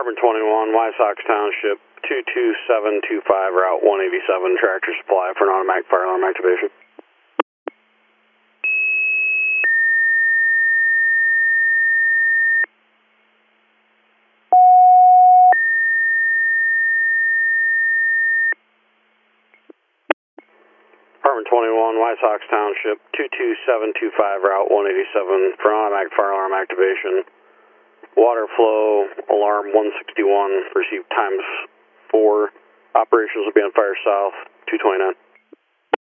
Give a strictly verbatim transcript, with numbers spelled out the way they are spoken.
Department twenty-one, Wysox Township, two two seven two five, Route one eighty-seven, Tractor Supply for an automatic fire alarm activation. Department twenty-one, Wysox Township, two two seven two five, Route one eighty-seven for an automatic fire alarm activation. Water flow alarm one sixty-one, received times four. Operations will be on fire south, two twenty-nine.